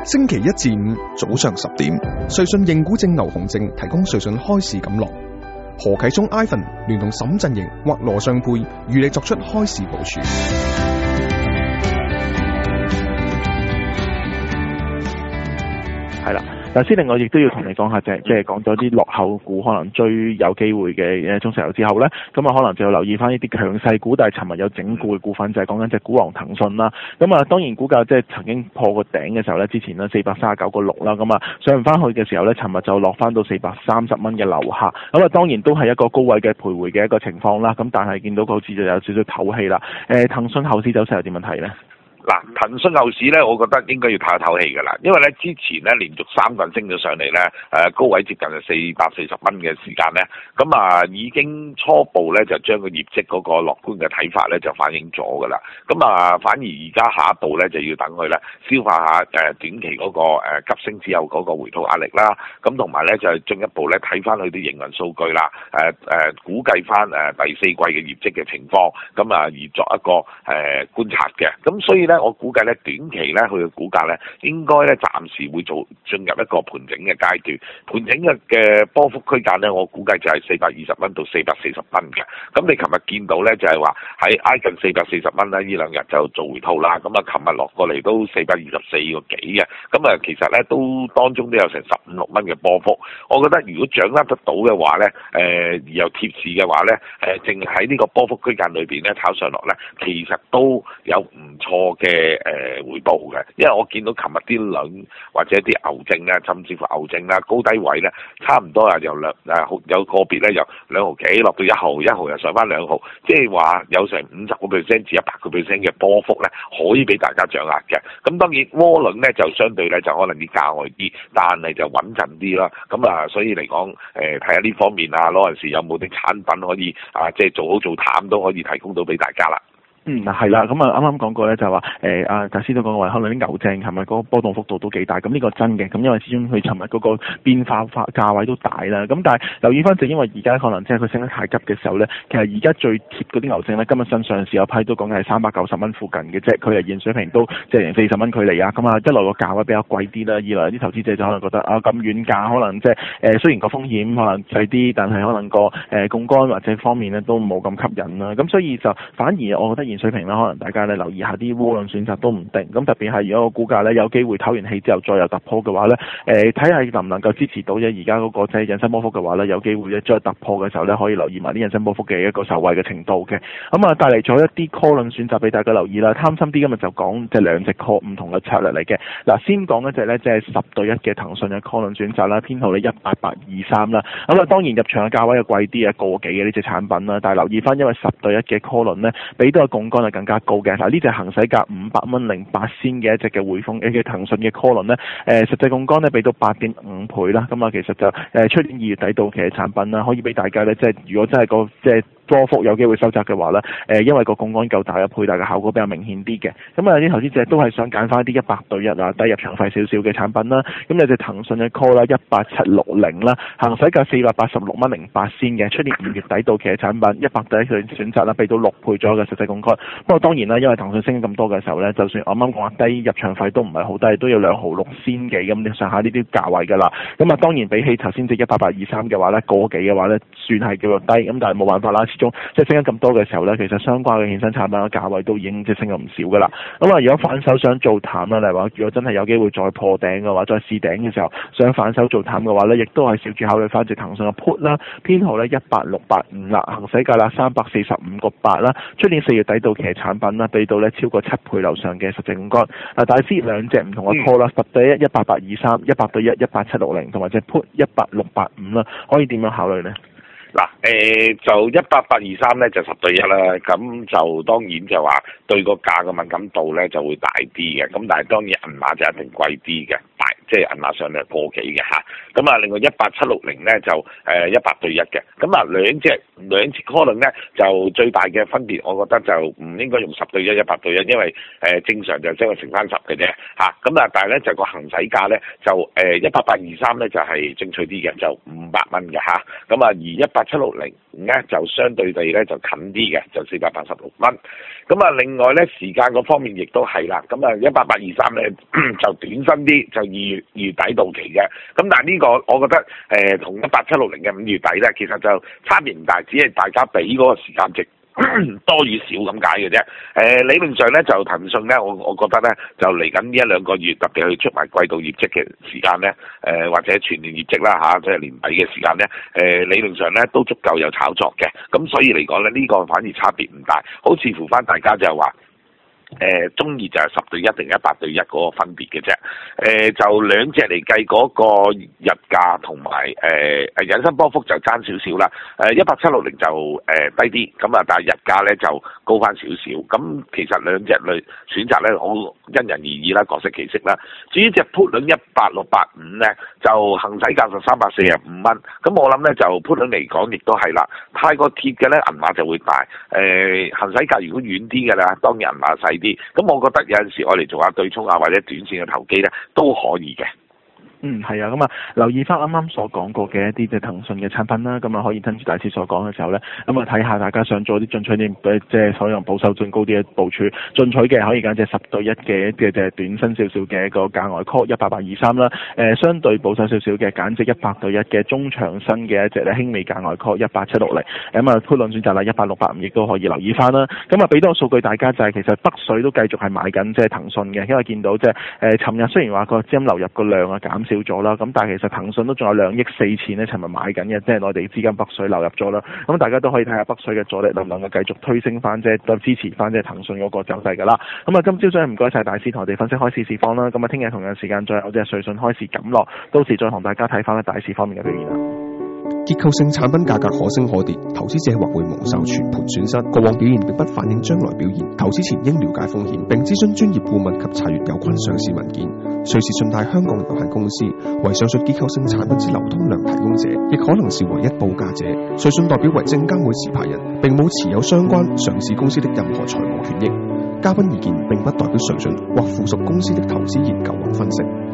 星期一至五早上10點，瑞信認股證牛熊證提供瑞信開市錦囊。何啟聰 Ivan 聯同沈振盈或羅尚佩與你作出開市部署。 係啦。頭先另外亦都要同你講下，即係講咗啲落後股可能追有機會嘅中石油之後呢，咁啊可能就要留意翻呢啲強勢股，但係尋日有整固嘅股份，就係講緊隻股王騰訊啦。咁啊當然股價即係曾經破過頂嘅時候呢，之前呢439.6啦，咁啊上唔翻去嘅時候呢，尋日就落翻到430蚊嘅樓下。咁啊當然都係一個高位嘅徘徊嘅一個情況啦。咁但係見到個好似就有少少唞氣啦。騰訊後市走勢有點樣睇呢？ 嗱，騰訊後市咧，我覺得應該要唞一唞氣㗎啦，因為咧之前咧連續3個人升咗上嚟咧，高位接近係440蚊嘅時間咧，咁啊已經初步咧就將個業績嗰個樂觀嘅睇法咧就反映咗㗎啦，咁啊反而而家下一步咧就要等佢咧消化下短期嗰個急升之後嗰個回吐壓力啦，咁同埋咧就係進一步咧睇翻佢啲營運數據啦，估計翻第4季嘅業績嘅情況，咁啊而作一個觀察嘅，咁所以咧。我估計咧短期咧佢嘅股價咧應該咧暫時會進入一個盤整嘅階段，盤整嘅波幅區間咧我估計就係420蚊到440蚊嘅。咁你琴日見到咧就係話喺挨近440蚊啦，呢兩日就做回吐啦。咁啊琴日落過嚟都424個幾嘅，咁啊其實咧都當中都有成15-16蚊嘅波幅。我覺得如果掌握得到嘅話咧，而又貼市嘅話咧，淨喺呢個波幅區間裏邊咧炒上落咧，其實都有唔錯嘅回報嘅，因為我見到琴日啲兩或者啲牛證咧，甚至乎牛證啦，高低位咧，差唔多啊，有個別咧由2毫幾落到1毫，1毫又上翻2毫，即係話有成50% 至100% 嘅波幅咧，可以俾大家掌握嘅。咁當然窩輪咧就相對咧就可能啲價外啲，但係就穩陣啲啦。咁啊，所以嚟講睇下呢方面啊，嗰陣時有冇啲產品可以即係做好做淡都可以提供到俾大家啦。 係啦，咁啊啱啱講過咧就話頭先都講過話，可能啲牛證係咪嗰個波動幅度都幾大？咁呢個真嘅，咁因為始終佢尋日嗰個變化價位都大啦。咁但係留意翻就因為而家可能即係佢升得太急嘅時候咧，其實而家最貼嗰啲牛證咧，今日新上市有批都講緊係390蚊附近嘅啫，佢係現水平都即係40蚊距離啊。咁啊一來個價位比較貴啲啦，二來啲投資者就可能覺得咁遠價可能即係雖然個風險可能細啲，但係可能個槓桿或者方面咧都冇咁吸引啦。咁所以就反而我覺得水平啦，可能大家咧留意下啲窩輪選擇都唔定，咁特別係如果個股價咧有機會唞完氣之後再有突破嘅話咧，睇下能唔能夠支持到啫。而家嗰個即係引伸波幅嘅話咧，有機會咧再突破嘅時候咧，可以留意埋啲引伸波幅嘅一個受惠嘅程度嘅。咁啊帶嚟咗一啲 call 輪選擇俾大家留意啦。貪心啲今日就講即係兩隻 call 唔同嘅策略嚟嘅。嗱，先講一隻咧即係10:1嘅騰訊嘅 call 輪選擇啦，編號咧18823啦。咁啊當然入場嘅價位又貴啲啊，個幾嘅呢隻產品啦。但係留意翻，因為10:1嘅 call 輪咧，俾到個槓桿係更加高嘅。嗱，呢隻行使價500蚊08仙嘅一隻嘅匯豐嘅騰訊嘅 call 輪咧，實際槓桿咧俾到8.5倍啦。咁啊，其實就出年2月底到期嘅產品啦，可以俾大家咧，即係如果真係個即係波幅有機會收窄嘅話咧，因為個槓桿夠大嘅配搭嘅效果比較明顯啲嘅。咁啊，有啲投資者都係想揀翻啲100:1啊，低入場費少少嘅產品啦。咁有隻騰訊嘅 call 啦18760啦，行使價486蚊08仙嘅，出年5月底到期嘅產品，100:1嘅選擇啦，俾到6倍左右嘅實際槓桿。不過當然啦，因為騰訊升咁多嘅時候咧，就算啱啱講話低入場費都唔係好低，都要2毫6仙幾咁上下呢啲價位㗎啦。咁啊，當然比起頭先隻18823嘅話咧，個幾嘅話咧，算係叫做低。咁但係冇辦法啦，始終即係升咗咁多嘅時候咧，其實相關嘅衍生產品嘅價位都已經即係升咗唔少㗎啦。咁啊，如果反手想做淡啦，例如話如果真係有機會再破頂嘅話，再試頂嘅時候想反手做淡嘅話咧，亦都係少住考慮翻隻騰訊嘅 put 啦，編號咧18685啦，行使價啦345.8啦，出年4月底到期嘅產品啦，俾到咧超過7倍樓上嘅實際槓桿。嗱，大師兩隻唔同嘅 call 啦，10:1 18823、100:1 18760同埋隻 put 18685啦，可以點樣考慮呢？ 嗱，就18823咧就10:1啦，咁就當然就話對個價嘅敏感度咧就會大啲嘅，咁但係當然銀碼就一定貴啲嘅， 即係銀碼上嚟過幾嘅嚇。咁啊，另外18760咧就100對1嘅。咁啊，兩隻 call 輪咧就最大嘅分別，我覺得就唔應該用10對1、100對1，因為正常就將佢乘翻10嘅啫嚇。咁啊，但係咧就個行使價咧就18823咧就係精取啲嘅，就500蚊嘅嚇。咁啊，而18760咧就相對地咧就近啲嘅，就486蚊。咁啊，另外咧時間嗰方面亦都係啦。咁啊，18823咧就短身啲，就2月底到期嘅。咁但係呢個我覺得同18760嘅5月底咧，其實就差別唔大，只係大家俾嗰個時間值多與少咁解嘅啫。理論上咧就騰訊咧，我覺得咧就嚟緊呢1-2個月，特別去出埋季度業績嘅時間咧，或者全年業績啦嚇，即係年底嘅時間咧，理論上咧都足夠有炒作嘅。咁所以嚟講咧，呢個反而差別唔大，好似乎翻大家就係話。中意就係10對1定100對1嗰個分別嘅啫。就兩隻嚟計嗰個日價同埋引伸波幅就爭少少啦。18760就低啲，咁啊但係日價咧就高翻少少。咁其實兩隻類選擇咧好因人而異啦，各色其色啦。至於隻 put 輪18685咧，就行使價就345蚊。咁我諗咧就 put 輪嚟講亦都係啦，太過貼嘅咧銀碼就會大。行使價如果遠啲嘅啦，當然銀碼細啲，咁我覺得有陣時我哋做下對沖啊，或者短線嘅投機咧都可以嘅。 係啊，咁啊留意翻啱啱所講過嘅一啲即係騰訊嘅產品啦，咁啊可以跟住大師所講嘅時候咧，咁啊睇下大家想做啲進取啲，即係可能保守進高啲嘅部署，進取嘅可以揀隻10對1嘅即係短身少少嘅一個價外 call 18823啦，相對保守少少嘅揀隻100對1嘅中長身嘅一隻咧輕微價外 call 18760，咁啊配輪選擇啦18685亦都可以留意翻啦。咁啊俾多個數據大家就係其實北水都繼續係買緊即係騰訊嘅，因為見到即係尋日雖然話個資金流入個量啊減少咗啦，咁但係其實騰訊都仲有2億4千咧，尋日買緊嘅，即係內地資金北水流入咗啦。咁大家都可以睇下北水嘅阻力能唔能夠繼續推升翻，即係支持翻即係騰訊嗰個走勢㗎啦。咁啊，今朝早唔該晒大師同我哋分析開市市況啦。咁啊，聽日同樣時間再有隻瑞信開市錦落，到時再同大家睇翻咧大市方面嘅表現啦。 結構性產品價格可升可跌，投資者或會蒙受全盤損失。過往表現並不反映將來表現，投資前應了解風險，並諮詢專業顧問及查閱有關上市文件。瑞士信貸香港有限公司為上述結構性產品之流通量提供者，亦可能是唯一報價者。瑞信代表為證監會持牌人，並冇持有相關上市公司的任何財務權益。嘉賓意見並不代表瑞信或附屬公司的投資研究或分析。